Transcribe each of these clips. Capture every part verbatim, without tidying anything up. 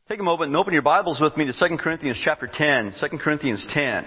Take a moment and open your Bibles with me to Second Corinthians chapter ten. Second Corinthians ten.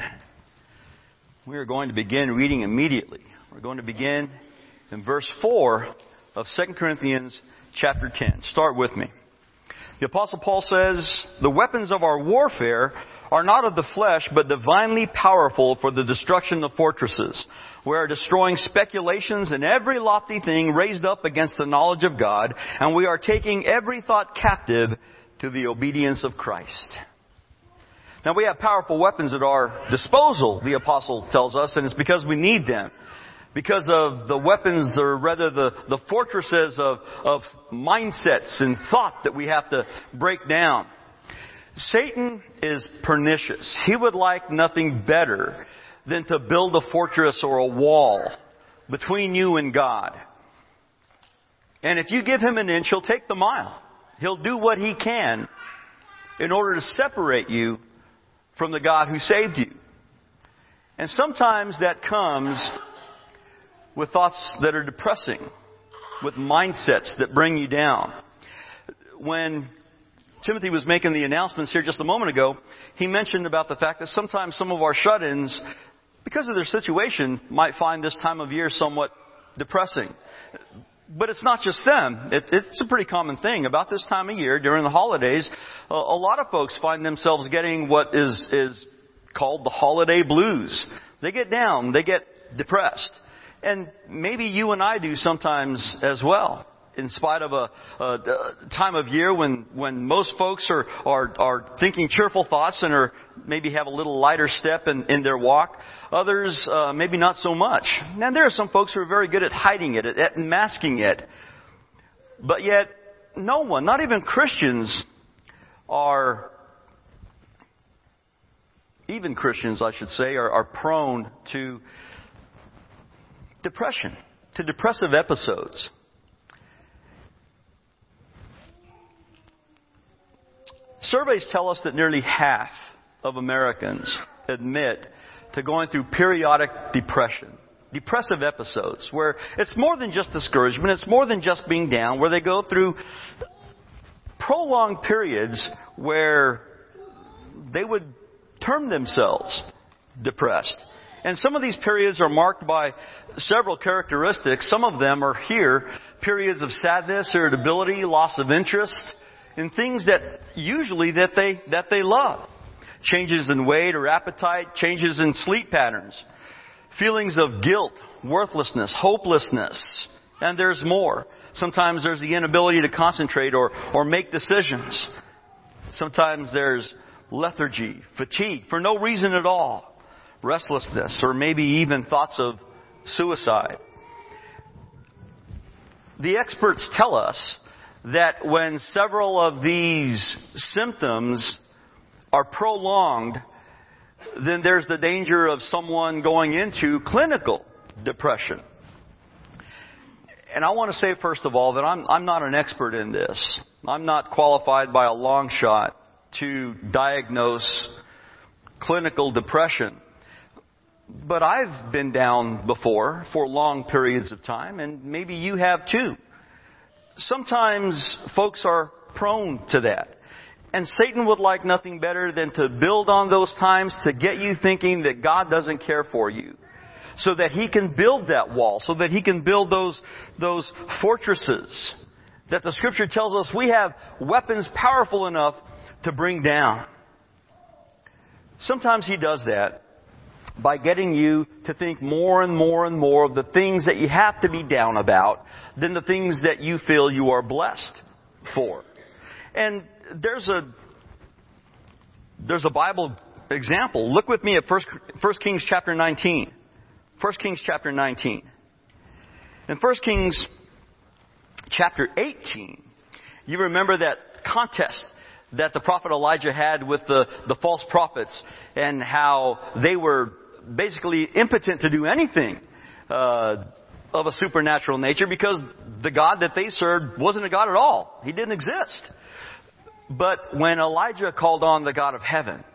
We are going to begin reading immediately. We're going to begin in verse four of Second Corinthians chapter ten. Start with me. The Apostle Paul says, "The weapons of our warfare are not of the flesh, but divinely powerful for the destruction of fortresses. We are destroying speculations and every lofty thing raised up against the knowledge of God, and we are taking every thought captive to the obedience of Christ." Now, we have powerful weapons at our disposal, the Apostle tells us, and it's because we need them. Because of the weapons, or rather the, the fortresses of, of mindsets and thought that we have to break down. Satan is pernicious. He would like nothing better than to build a fortress or a wall between you and God. And if you give him an inch, he'll take the mile. He'll do what he can in order to separate you from the God who saved you. And sometimes that comes with thoughts that are depressing, with mindsets that bring you down. When Timothy was making the announcements here just a moment ago, he mentioned about the fact that sometimes some of our shut-ins, because of their situation, might find this time of year somewhat depressing. But it's not just them. It, it's a pretty common thing. About this time of year, during the holidays, a, a lot of folks find themselves getting what is, is called the holiday blues. They get down. They get depressed. And maybe you and I do sometimes as well. In spite of a, a time of year when, when most folks are, are, are thinking cheerful thoughts and are maybe have a little lighter step in, in their walk. Others, uh, maybe not so much. And there are some folks who are very good at hiding it, at, at masking it. But yet, no one, not even Christians, are, even Christians, I should say, are, are prone to depression, to depressive episodes. Surveys tell us that nearly half of Americans admit to going through periodic depression, depressive episodes, where it's more than just discouragement, it's more than just being down, where they go through prolonged periods where they would term themselves depressed. And some of these periods are marked by several characteristics. Some of them are here, periods of sadness, irritability, loss of interest, in things that usually that they that they love. Changes in weight or appetite, changes in sleep patterns, feelings of guilt, worthlessness, hopelessness, and there's more. Sometimes there's the inability to concentrate or, or make decisions. Sometimes there's lethargy, fatigue, for no reason at all, restlessness, or maybe even thoughts of suicide. The experts tell us that when several of these symptoms are prolonged, then there's the danger of someone going into clinical depression. And I want to say, first of all, that I'm, I'm not an expert in this. I'm not qualified by a long shot to diagnose clinical depression. But I've been down before for long periods of time, and maybe you have too. Sometimes folks are prone to that. And Satan would like nothing better than to build on those times to get you thinking that God doesn't care for you. So that he can build that wall. So that he can build those, those fortresses that the Scripture tells us we have weapons powerful enough to bring down. Sometimes he does that by getting you to think more and more and more of the things that you have to be down about than the things that you feel you are blessed for. And there's a there's a Bible example. Look with me at First Kings chapter nineteen. First Kings chapter nineteen. In First Kings chapter eighteen, you remember that contest that the prophet Elijah had with the, the false prophets, and how they were basically impotent to do anything uh, of a supernatural nature because the God that they served wasn't a God at all. He didn't exist. But when Elijah called on the God of heaven,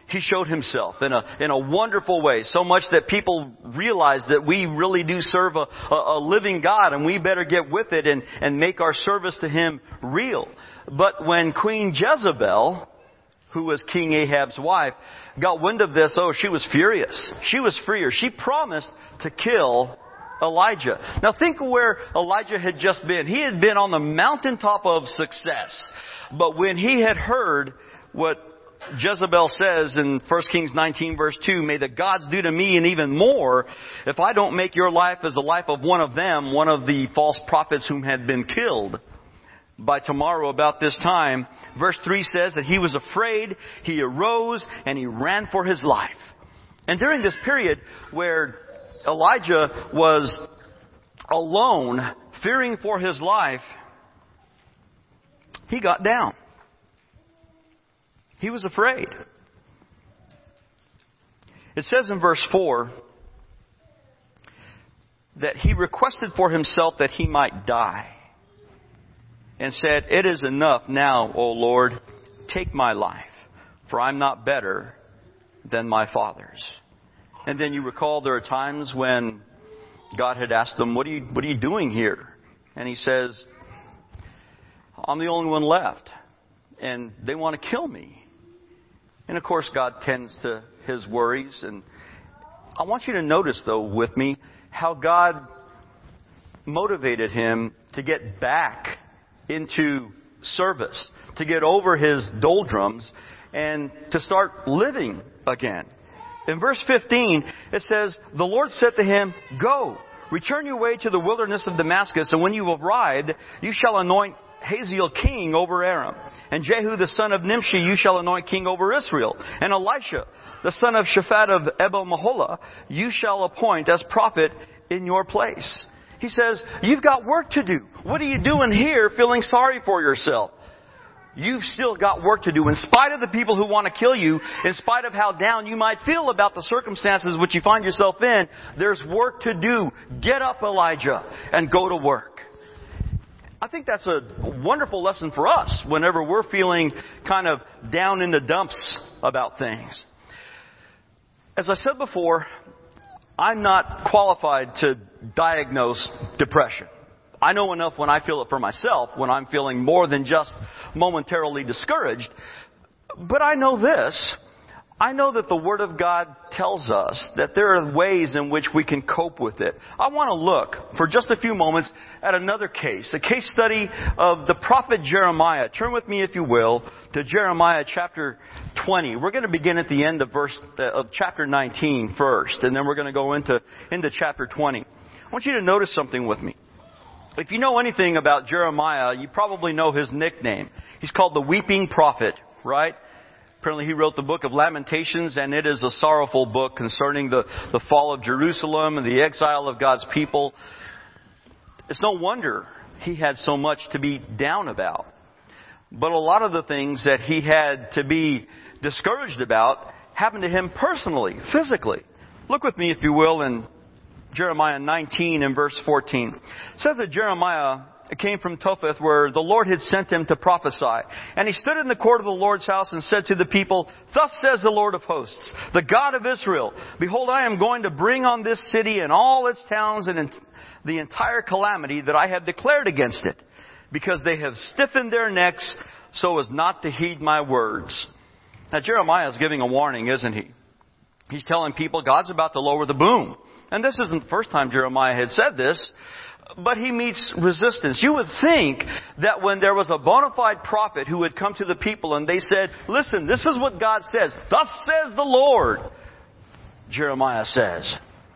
He showed himself in a, in a wonderful way, so much that people realized that we really do serve a, a, a living God, and we better get with it and, and make our service to Him real. But when Queen Jezebel, who was King Ahab's wife, got wind of this, oh, she was furious. She was furious. She promised to kill Elijah. Now think of where Elijah had just been. He had been on the mountaintop of success. But when he had heard what Jezebel says in First Kings nineteen verse two, may the gods do to me and even more if I don't make your life as the life of one of them, one of the false prophets whom had been killed. By tomorrow about this time, verse three says that he was afraid, he arose, and he ran for his life. And during this period where Elijah was alone, fearing for his life, he got down. He was afraid. It says in verse four that he requested for himself that he might die, and said, it is enough now, O Lord, take my life, for I'm not better than my fathers. And then you recall there are times when God had asked him, what are you, what are you doing here? And he says, I'm the only one left, and they want to kill me. And of course, God tends to His worries. And I want you to notice, though, with me, how God motivated him to get back into service, to get over his doldrums, and to start living again. In verse fifteen, it says, the Lord said to him, go, return your way to the wilderness of Damascus, and when you have arrived, you shall anoint Hazael king over Aram, and Jehu the son of Nimshi you shall anoint king over Israel, and Elisha the son of Shaphat of Abel-Meholah you shall appoint as prophet in your place. He says, you've got work to do. What are you doing here feeling sorry for yourself? You've still got work to do. In spite of the people who want to kill you, in spite of how down you might feel about the circumstances which you find yourself in, there's work to do. Get up, Elijah, and go to work. I think that's a wonderful lesson for us whenever we're feeling kind of down in the dumps about things. As I said before, I'm not qualified to diagnose depression. I know enough when I feel it for myself, when I'm feeling more than just momentarily discouraged. But I know this. I know that the Word of God tells us that there are ways in which we can cope with it. I want to look for just a few moments at another case, a case study of the prophet Jeremiah. Turn with me, if you will, to Jeremiah chapter twenty. We're going to begin at the end of verse of chapter nineteen first, and then we're going to go into, into chapter twenty. I want you to notice something with me. If you know anything about Jeremiah, you probably know his nickname. He's called the Weeping Prophet, right? Apparently he wrote the book of Lamentations, and it is a sorrowful book concerning the, the fall of Jerusalem and the exile of God's people. It's no wonder he had so much to be down about. But a lot of the things that he had to be discouraged about happened to him personally, physically. Look with me, if you will, in Jeremiah nineteen and verse fourteen. It says that Jeremiah came from Topheth, where the Lord had sent him to prophesy. And he stood in the court of the Lord's house and said to the people, thus says the Lord of hosts, the God of Israel, behold, I am going to bring on this city and all its towns and the entire calamity that I have declared against it, because they have stiffened their necks so as not to heed my words. Now Jeremiah is giving a warning, isn't he? He's telling people God's about to lower the boom. And this isn't the first time Jeremiah had said this, but he meets resistance. You would think that when there was a bona fide prophet who had come to the people and they said, listen, this is what God says. Thus says the Lord. Jeremiah says,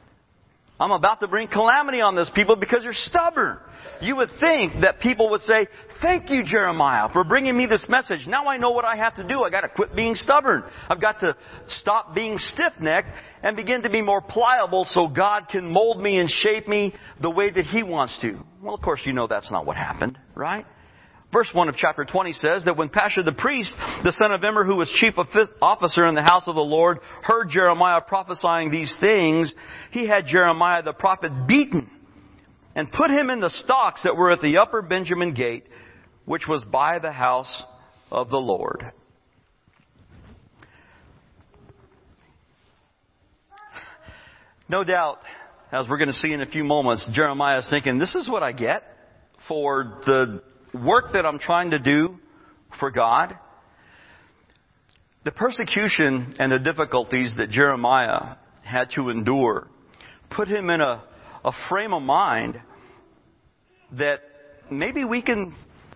I'm about to bring calamity on this people because you're stubborn. You would think that people would say, thank you, Jeremiah, for bringing me this message. Now I know what I have to do. I got to quit being stubborn. I've got to stop being stiff-necked and begin to be more pliable so God can mold me and shape me the way that He wants to. Well, of course, you know that's not what happened, right? Verse one of chapter twenty says that when Pashur the priest, the son of Immer, who was chief officer in the house of the Lord, heard Jeremiah prophesying these things, he had Jeremiah the prophet beaten and put him in the stocks that were at the upper Benjamin gate, which was by the house of the Lord. No doubt, as we're going to see in a few moments, Jeremiah is thinking, this is what I get for the work that I'm trying to do for God. The persecution and the difficulties that Jeremiah had to endure put him in a, a frame of mind that maybe we can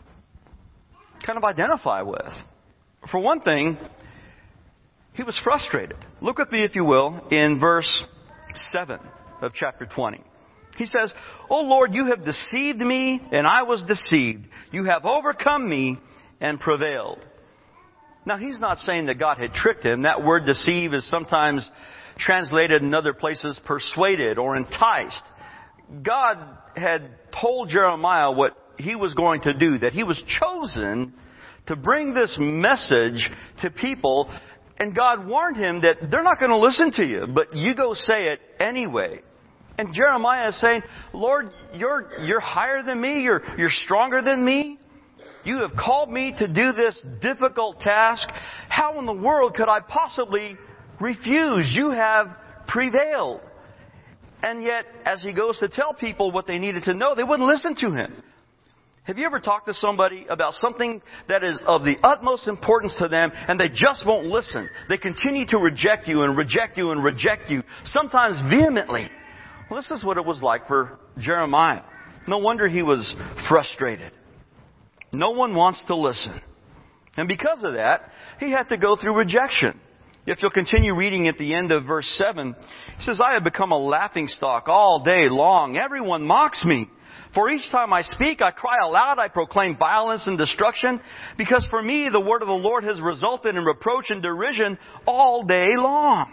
kind of identify with. For one thing, he was frustrated. Look with me, if you will, in verse seven of chapter twenty. He says, "O Lord, you have deceived me, and I was deceived. You have overcome me and prevailed." Now, he's not saying that God had tricked him. That word deceive is sometimes translated in other places persuaded or enticed. God had told Jeremiah what he was going to do, that he was chosen to bring this message to people. And God warned him that they're not going to listen to you, but you go say it anyway. And Jeremiah is saying, Lord, you're, you're higher than me. You're, you're stronger than me. You have called me to do this difficult task. How in the world could I possibly refuse? You have prevailed. And yet, as he goes to tell people what they needed to know, they wouldn't listen to him. Have you ever talked to somebody about something that is of the utmost importance to them and they just won't listen? They continue to reject you and reject you and reject you, sometimes vehemently. Well, this is what it was like for Jeremiah. No wonder he was frustrated. No one wants to listen. And because of that, he had to go through rejection. If you'll continue reading at the end of verse seven, he says, "I have become a laughingstock all day long. Everyone mocks me. For each time I speak, I cry aloud, I proclaim violence and destruction, because for me the word of the Lord has resulted in reproach and derision all day long."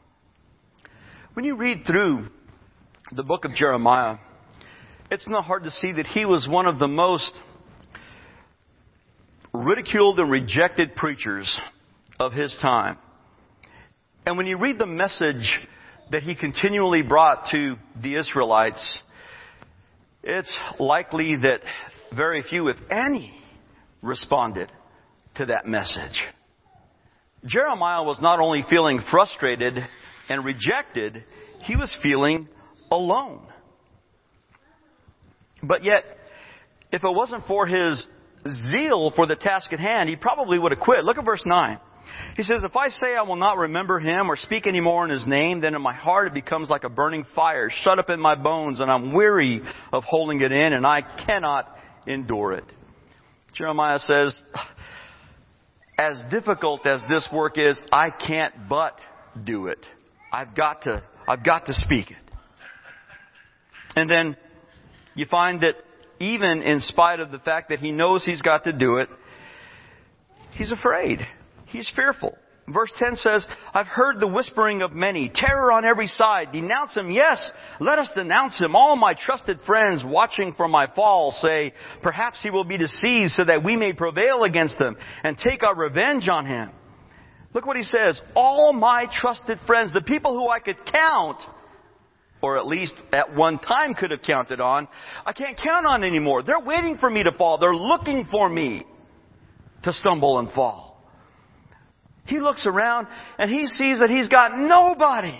When you read through the book of Jeremiah, it's not hard to see that he was one of the most ridiculed and rejected preachers of his time. And when you read the message that he continually brought to the Israelites, it's likely that very few, if any, responded to that message. Jeremiah was not only feeling frustrated and rejected, he was feeling alone. But yet, if it wasn't for his zeal for the task at hand, he probably would have quit. Look at verse nine. He says, "If I say I will not remember him or speak any more in his name, then in my heart it becomes like a burning fire shut up in my bones, and I'm weary of holding it in, and I cannot endure it." Jeremiah says, as difficult as this work is, I can't but do it. I've got to, I've got to speak it. And then you find that even in spite of the fact that he knows he's got to do it, he's afraid. He's fearful. Verse ten says, "I've heard the whispering of many, terror on every side. Denounce him, yes, let us denounce him. All my trusted friends watching for my fall say, perhaps he will be deceived so that we may prevail against him and take our revenge on him." Look what he says. All my trusted friends, the people who I could count, or at least at one time could have counted on, I can't count on anymore. They're waiting for me to fall. They're looking for me to stumble and fall. He looks around and he sees that he's got nobody.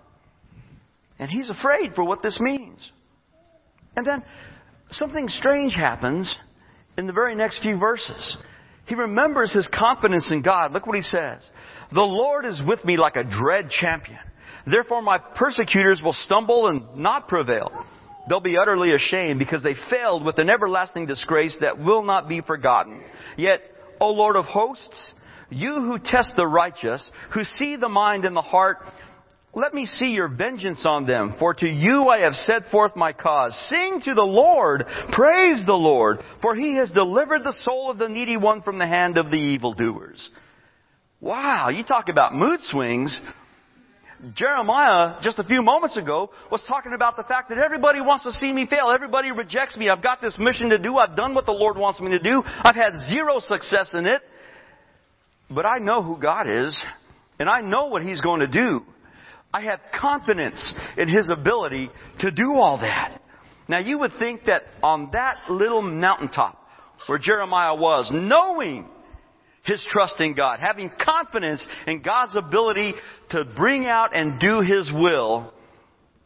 And he's afraid for what this means. And then something strange happens in the very next few verses. He remembers his confidence in God. Look what he says. "The Lord is with me like a dread champion. Therefore my persecutors will stumble and not prevail. They'll be utterly ashamed because they failed with an everlasting disgrace that will not be forgotten. Yet, O Lord of hosts, you who test the righteous, who see the mind and the heart, let me see your vengeance on them. For to you I have set forth my cause. Sing to the Lord. Praise the Lord. For he has delivered the soul of the needy one from the hand of the evildoers." Wow, you talk about mood swings. Jeremiah, just a few moments ago, was talking about the fact that everybody wants to see me fail. Everybody rejects me. I've got this mission to do. I've done what the Lord wants me to do. I've had zero success in it. But I know who God is, and I know what He's going to do. I have confidence in His ability to do all that. Now you would think that on that little mountaintop where Jeremiah was, knowing his trust in God, having confidence in God's ability to bring out and do His will,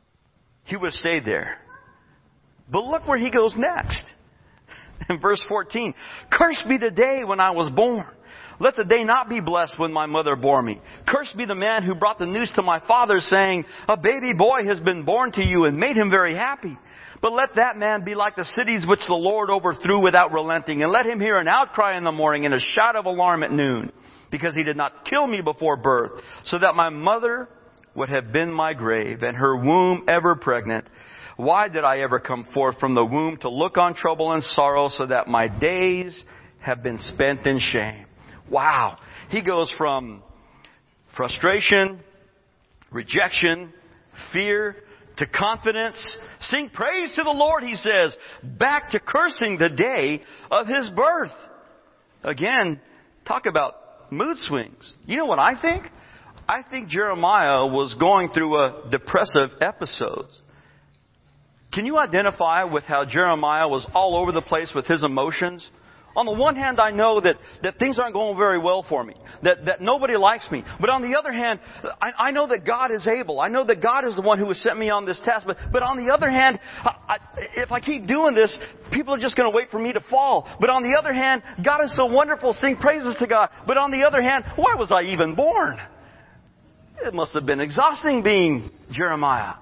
he would have stayed there. But look where he goes next. In verse fourteen, cursed be the day when I was born. Let the day not be blessed when my mother bore me. Cursed be the man who brought the news to my father, saying, a baby boy has been born to you, and made him very happy. But let that man be like the cities which the Lord overthrew without relenting. And let him hear an outcry in the morning and a shout of alarm at noon. Because he did not kill me before birth, so that my mother would have been my grave, and her womb ever pregnant. Why did I ever come forth from the womb to look on trouble and sorrow, so that my days have been spent in shame? Wow. He goes from frustration, rejection, fear, to confidence. Sing praise to the Lord, he says, back to cursing the day of his birth. Again, talk about mood swings. You know what I think? I think Jeremiah was going through a depressive episode. Can you identify with how Jeremiah was all over the place with his emotions? On the one hand, I know that, that things aren't going very well for me. That, that nobody likes me. But on the other hand, I, I know that God is able. I know that God is the one who has sent me on this task. But, but on the other hand, I, I, if I keep doing this, people are just going to wait for me to fall. But on the other hand, God is so wonderful. Sing praises to God. But on the other hand, why was I even born? It must have been exhausting being Jeremiah.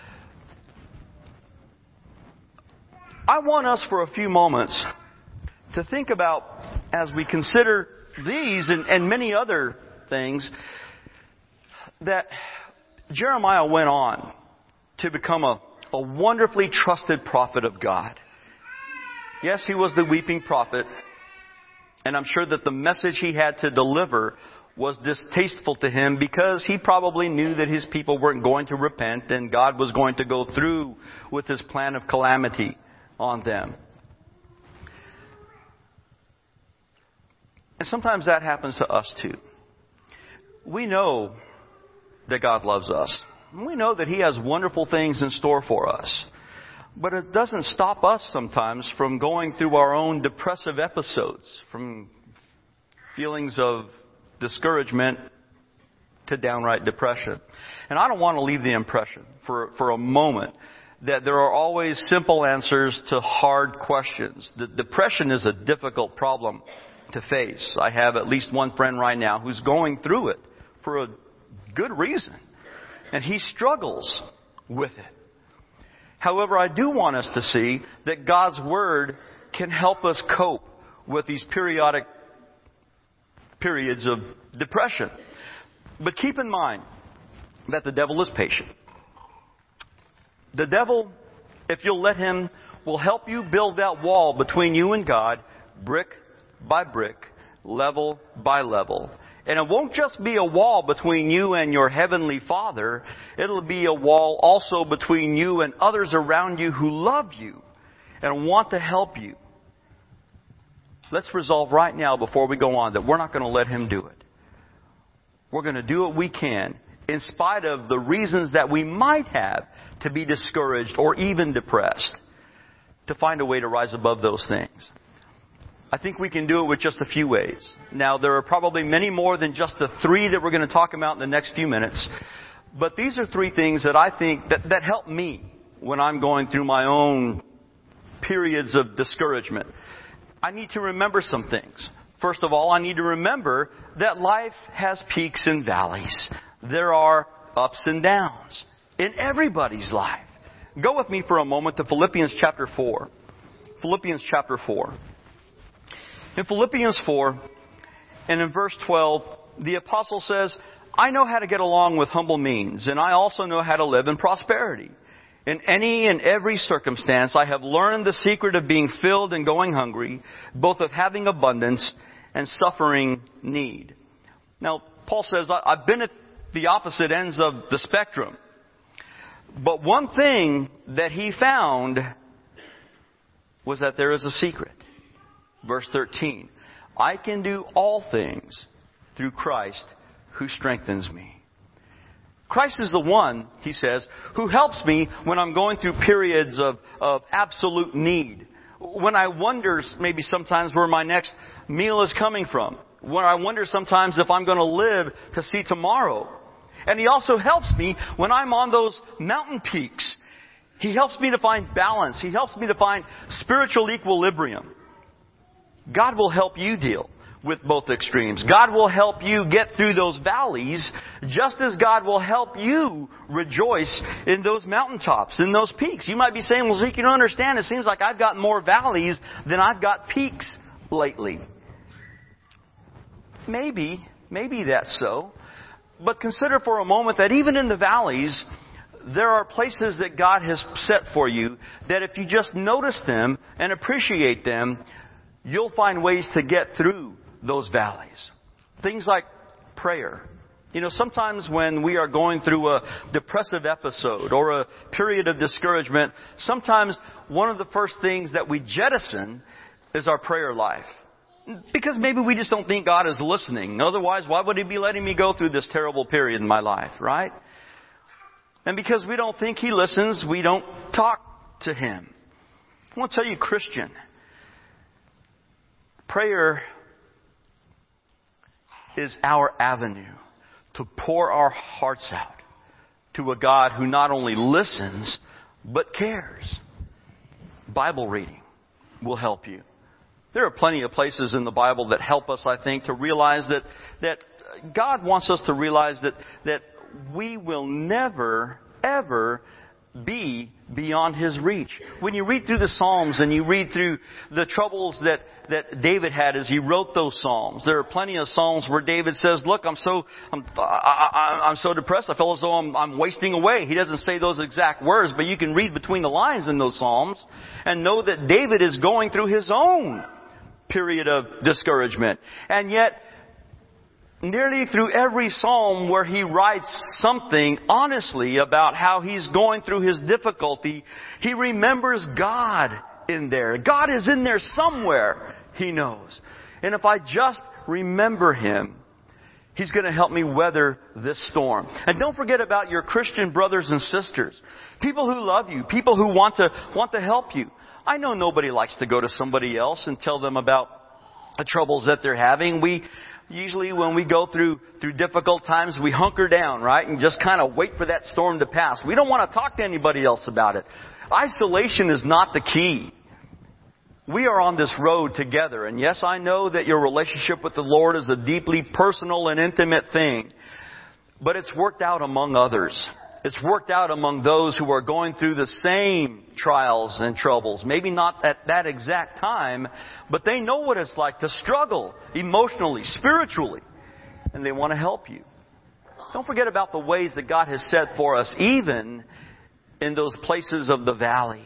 I want us for a few moments to think about, as we consider these and, and many other things, that Jeremiah went on to become a, a wonderfully trusted prophet of God. Yes, he was the weeping prophet, and I'm sure that the message he had to deliver was distasteful to him, because he probably knew that his people weren't going to repent and God was going to go through with his plan of calamity on them. And sometimes that happens to us too. We know that God loves us. We know that He has wonderful things in store for us. But it doesn't stop us sometimes from going through our own depressive episodes, from feelings of discouragement to downright depression. And I don't want to leave the impression for, for a moment that there are always simple answers to hard questions. The depression is a difficult problem to face. I have at least one friend right now who's going through it for a good reason. And he struggles with it. However, I do want us to see that God's Word can help us cope with these periodic periods of depression. But keep in mind that the devil is patient. The devil, if you'll let him, will help you build that wall between you and God, brick by brick, level by level. And it won't just be a wall between you and your Heavenly Father. It'll be a wall also between you and others around you who love you and want to help you. Let's resolve right now before we go on that we're not going to let him do it. We're going to do what we can in spite of the reasons that we might have to be discouraged or even depressed, to find a way to rise above those things. I think we can do it with just a few ways. Now, there are probably many more than just the three that we're going to talk about in the next few minutes. But these are three things that I think that, that help me when I'm going through my own periods of discouragement. I need to remember some things. First of all, I need to remember that life has peaks and valleys. There are ups and downs in everybody's life. Go with me for a moment to Philippians chapter four. Philippians chapter four. In Philippians four, and in verse twelve, the apostle says, I know how to get along with humble means, and I also know how to live in prosperity. In any and every circumstance, I have learned the secret of being filled and going hungry, both of having abundance and suffering need. Now, Paul says, I've been at the opposite ends of the spectrum. But one thing that he found was that there is a secret. Verse thirteen, I can do all things through Christ who strengthens me. Christ is the one, he says, who helps me when I'm going through periods of, of absolute need. When I wonder maybe sometimes where my next meal is coming from. When I wonder sometimes if I'm going to live to see tomorrow. And He also helps me when I'm on those mountain peaks He helps me to find balance. He helps me to find spiritual equilibrium. God will help you deal with both extremes. God will help you get through those valleys, just as God will help you rejoice in those mountaintops, in those peaks. You might be saying, well, Zeke, you don't understand. It seems like I've got more valleys than I've got peaks lately. Maybe, maybe that's so. But consider for a moment that even in the valleys, there are places that God has set for you that if you just notice them and appreciate them, you'll find ways to get through those valleys. Things like prayer. You know, sometimes when we are going through a depressive episode or a period of discouragement, sometimes one of the first things that we jettison is our prayer life. Because maybe we just don't think God is listening. Otherwise, why would He be letting me go through this terrible period in my life, right? And because we don't think He listens, we don't talk to Him. I want to tell you, Christian, prayer is our avenue to pour our hearts out to a God who not only listens, but cares. Bible reading will help you. There are plenty of places in the Bible that help us, I think, to realize that, that God wants us to realize that, that we will never, ever be beyond His reach. When you read through the Psalms and you read through the troubles that, that David had as he wrote those Psalms, there are plenty of Psalms where David says, look, I'm so, I'm, I, I, I'm so depressed. I feel as though I'm, I'm wasting away. He doesn't say those exact words, but you can read between the lines in those Psalms and know that David is going through his own period of discouragement. And yet, nearly through every psalm where he writes something honestly about how he's going through his difficulty, he remembers God in there. God is in there somewhere, he knows. And if I just remember Him, He's going to help me weather this storm. And don't forget about your Christian brothers and sisters. People who love you. People who want to, want to help you. I know nobody likes to go to somebody else and tell them about the troubles that they're having. We usually, when we go through through difficult times, we hunker down, right? And just kind of wait for that storm to pass. We don't want to talk to anybody else about it. Isolation is not the key. We are on this road together. And yes, I know that your relationship with the Lord is a deeply personal and intimate thing. But it's worked out among others. It's worked out among those who are going through the same trials and troubles. Maybe not at that exact time, but they know what it's like to struggle emotionally, spiritually, and they want to help you. Don't forget about the ways that God has set for us, even in those places of the valley,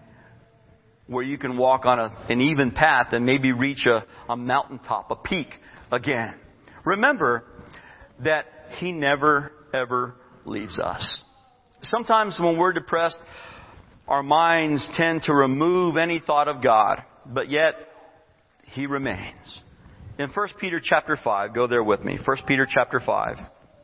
where you can walk on a, an even path and maybe reach a, a mountaintop, a peak again. Remember that He never, ever leaves us. Sometimes when we're depressed, our minds tend to remove any thought of God, but yet He remains. In First Peter chapter five, go there with me. First Peter chapter five.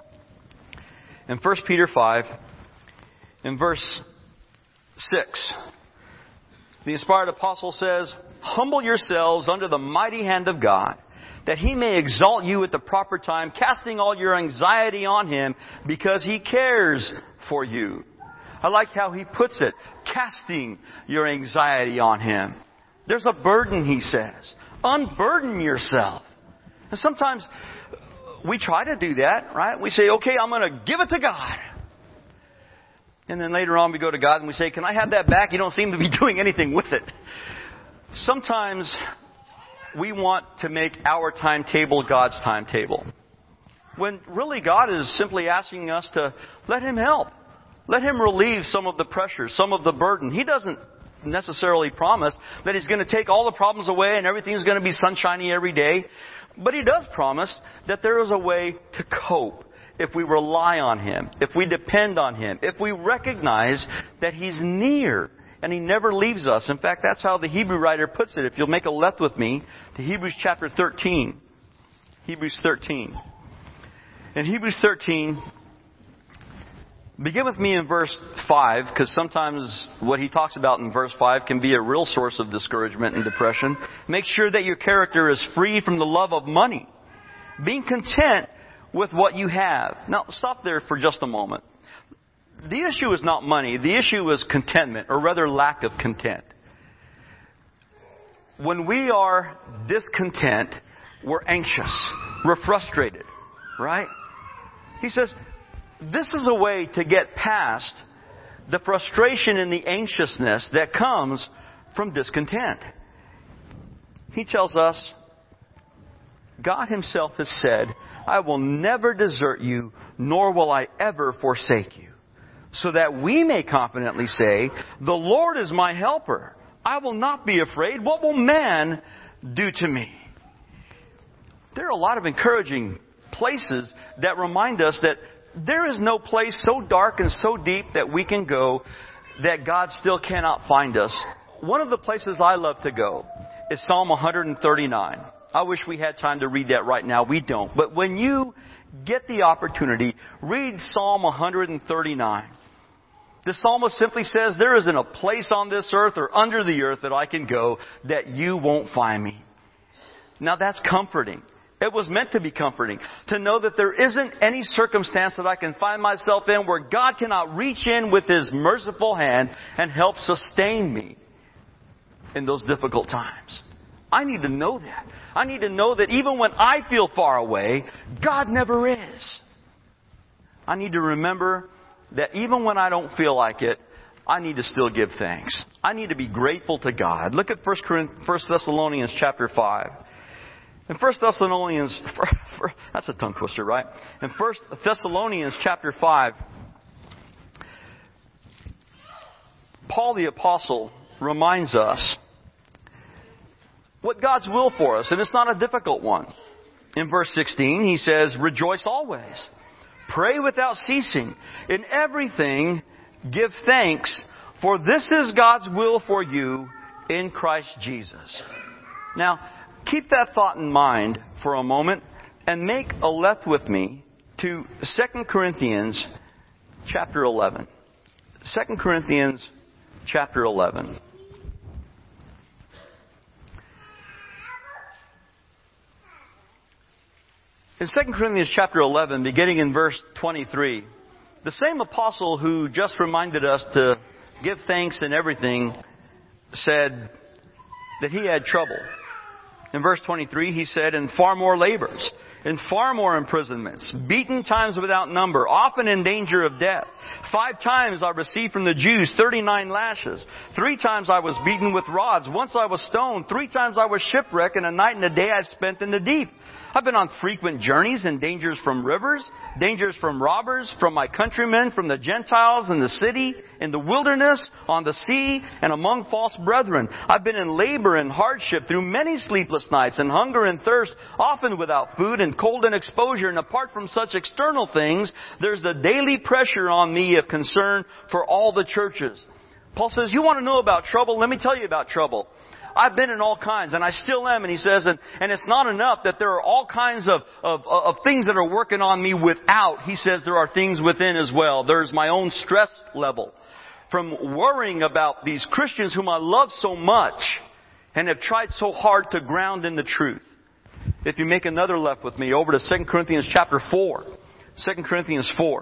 In First Peter five, in verse six, the inspired apostle says, "Humble yourselves under the mighty hand of God, that He may exalt you at the proper time, casting all your anxiety on Him, because He cares for you." I like how he puts it, casting your anxiety on Him. There's a burden, he says. Unburden yourself. And sometimes we try to do that, right? We say, okay, I'm going to give it to God. And then later on we go to God and we say, can I have that back? You don't seem to be doing anything with it. Sometimes we want to make our timetable God's timetable, when really God is simply asking us to let Him help. Let Him relieve some of the pressure, some of the burden. He doesn't necessarily promise that He's going to take all the problems away and everything's going to be sunshiny every day. But He does promise that there is a way to cope if we rely on Him, if we depend on Him, if we recognize that He's near and He never leaves us. In fact, that's how the Hebrew writer puts it. If you'll make a left with me to Hebrews chapter thirteen. Hebrews thirteen. In Hebrews thirteen, begin with me in verse five, because sometimes what he talks about in verse five can be a real source of discouragement and depression. Make sure that your character is free from the love of money, being content with what you have. Now, stop there for just a moment. The issue is not money. The issue is contentment, or rather lack of content. When we are discontent, we're anxious. We're frustrated. Right? He says, this is a way to get past the frustration and the anxiousness that comes from discontent. He tells us, God Himself has said, I will never desert you, nor will I ever forsake you. So that we may confidently say, the Lord is my helper. I will not be afraid. What will man do to me? There are a lot of encouraging places that remind us that there is no place so dark and so deep that we can go that God still cannot find us. One of the places I love to go is Psalm one thirty-nine. I wish we had time to read that right now. We don't. But when you get the opportunity, read Psalm one thirty-nine. The psalmist simply says, there isn't a place on this earth or under the earth that I can go that you won't find me. Now that's comforting. It was meant to be comforting. To know that there isn't any circumstance that I can find myself in where God cannot reach in with His merciful hand and help sustain me in those difficult times. I need to know that. I need to know that even when I feel far away, God never is. I need to remember that even when I don't feel like it, I need to still give thanks. I need to be grateful to God. Look at First Thessalonians chapter five. In First Thessalonians, that's a tongue twister, right? In First Thessalonians chapter five, Paul the Apostle reminds us what God's will for us, and it's not a difficult one. In verse sixteen, he says, rejoice always. Pray without ceasing. In everything, give thanks, for this is God's will for you in Christ Jesus. Now, keep that thought in mind for a moment and make a left with me to Second Corinthians chapter eleven. Second Corinthians chapter eleven. In Second Corinthians chapter eleven, beginning in verse twenty-three, the same apostle who just reminded us to give thanks in everything said that he had trouble. In verse twenty-three, he said, in far more labors, in far more imprisonments, beaten times without number, often in danger of death. Five times I received from the Jews thirty-nine lashes. Three times I was beaten with rods. Once I was stoned. Three times I was shipwrecked, and a night and a day I've spent in the deep. I've been on frequent journeys and dangers from rivers, dangers from robbers, from my countrymen, from the Gentiles in the city, in the wilderness, on the sea, and among false brethren. I've been in labor and hardship through many sleepless nights and hunger and thirst, often without food and cold and exposure. And apart from such external things, there's the daily pressure on me of concern for all the churches. Paul says, you want to know about trouble? Let me tell you about trouble. I've been in all kinds, and I still am. And he says, and, and it's not enough that there are all kinds of, of, of things that are working on me without. He says there are things within as well. There's my own stress level from worrying about these Christians whom I love so much and have tried so hard to ground in the truth. If you make another left with me over to Second Corinthians chapter four. Second Corinthians four.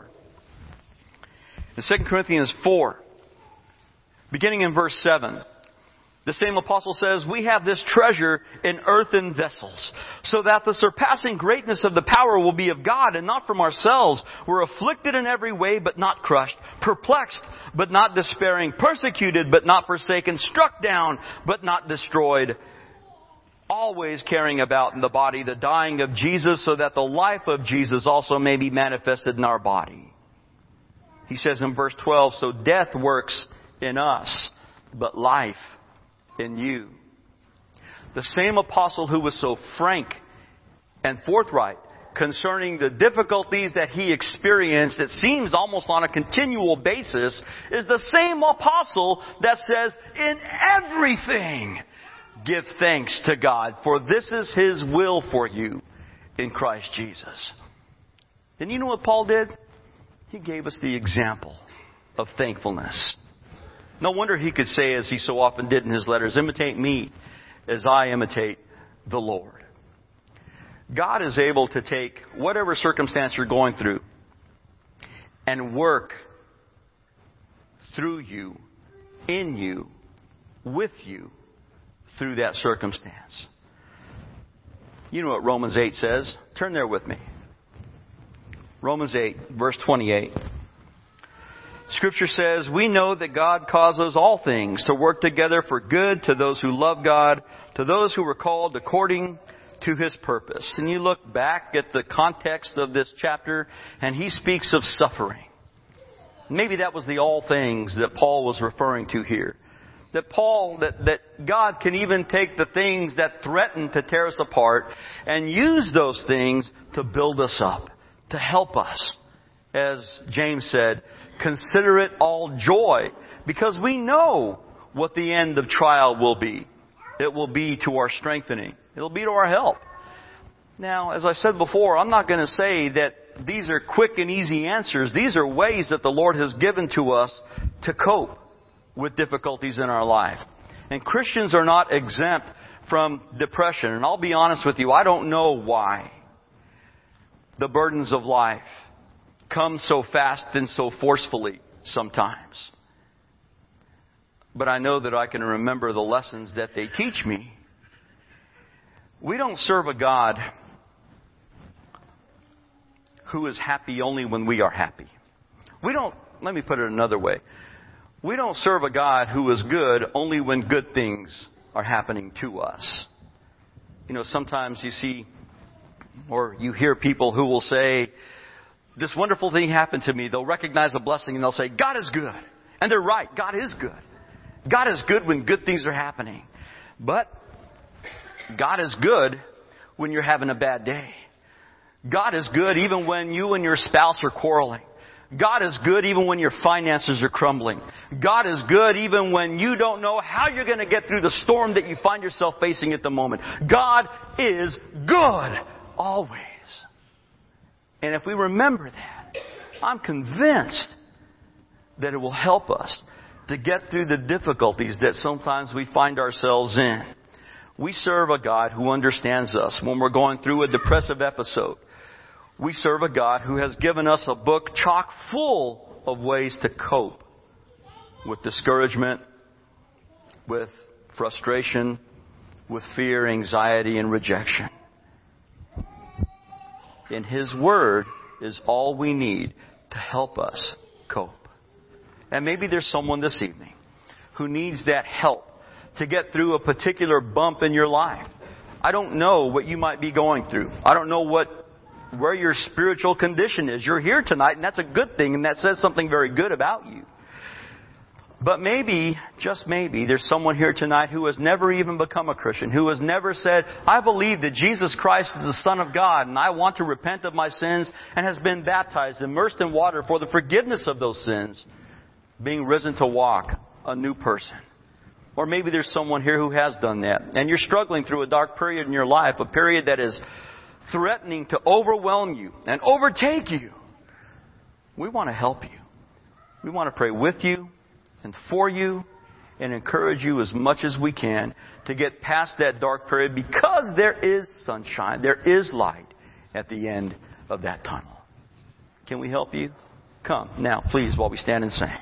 In Second Corinthians four, beginning in verse seven. The same apostle says, we have this treasure in earthen vessels, so that the surpassing greatness of the power will be of God and not from ourselves. We're afflicted in every way, but not crushed, perplexed, but not despairing, persecuted, but not forsaken, struck down, but not destroyed. Always carrying about in the body the dying of Jesus, so that the life of Jesus also may be manifested in our body. He says in verse twelve, so death works in us, but life in you. The same apostle who was so frank and forthright concerning the difficulties that he experienced, it seems almost on a continual basis, is the same apostle that says, in everything give thanks to God, for this is His will for you in Christ Jesus. And you know what Paul did? He gave us the example of thankfulness. No wonder he could say, as he so often did in his letters, imitate me as I imitate the Lord. God is able to take whatever circumstance you're going through and work through you, in you, with you, through that circumstance. You know what Romans eight says. Turn there with me. Romans eight, verse twenty-eight. Scripture says, we know that God causes all things to work together for good to those who love God, to those who were called according to His purpose. And you look back at the context of this chapter, and he speaks of suffering. Maybe that was the all things that Paul was referring to here. That Paul, that, that God can even take the things that threaten to tear us apart and use those things to build us up, to help us. As James said, consider it all joy, because we know what the end of trial will be. It will be to our strengthening. It will be to our help. Now, as I said before, I'm not going to say that these are quick and easy answers. These are ways that the Lord has given to us to cope with difficulties in our life. And Christians are not exempt from depression. And I'll be honest with you, I don't know why the burdens of life come so fast and so forcefully sometimes. But I know that I can remember the lessons that they teach me. We don't serve a God who is happy only when we are happy. We don't, let me put it another way. We don't serve a God who is good only when good things are happening to us. You know, sometimes you see or you hear people who will say, this wonderful thing happened to me. They'll recognize a blessing and they'll say, God is good. And they're right. God is good. God is good when good things are happening. But God is good when you're having a bad day. God is good even when you and your spouse are quarreling. God is good even when your finances are crumbling. God is good even when you don't know how you're going to get through the storm that you find yourself facing at the moment. God is good always. And if we remember that, I'm convinced that it will help us to get through the difficulties that sometimes we find ourselves in. We serve a God who understands us when we're going through a depressive episode. We serve a God who has given us a book chock full of ways to cope with discouragement, with frustration, with fear, anxiety, and rejection. And His Word is all we need to help us cope. And maybe there's someone this evening who needs that help to get through a particular bump in your life. I don't know what you might be going through. I don't know what where your spiritual condition is. You're here tonight, and that's a good thing, and that says something very good about you. But maybe, just maybe, there's someone here tonight who has never even become a Christian, who has never said, I believe that Jesus Christ is the Son of God, and I want to repent of my sins, and has been baptized, immersed in water for the forgiveness of those sins, being risen to walk a new person. Or maybe there's someone here who has done that, and you're struggling through a dark period in your life, a period that is threatening to overwhelm you and overtake you. We want to help you. We want to pray with you and for you and encourage you as much as we can to get past that dark period, because there is sunshine, there is light at the end of that tunnel. Can we help you? Come now, please, while we stand and sing.